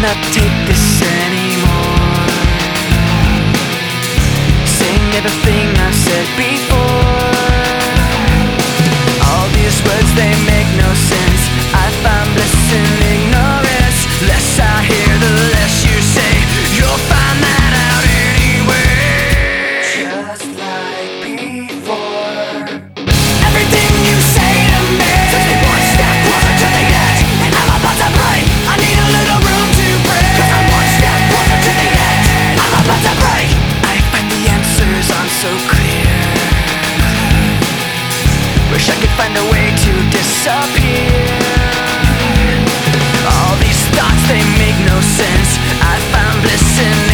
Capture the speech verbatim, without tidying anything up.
cannot take this anymore. Saying everything I've said before. All these words, they make no sense. I find bliss in ignorance. Less I hear, the less you say. You'll find that out anyway. Just like before. Everything you say to me takes me one step closer to the edge, and I'm about to break. I need a little room to breathe, 'cause I'm one step closer to the edge. I'm about to break. I find the answers aren't so clear. Wish I could find a way to disappear. All these thoughts, they make no sense. I find bliss in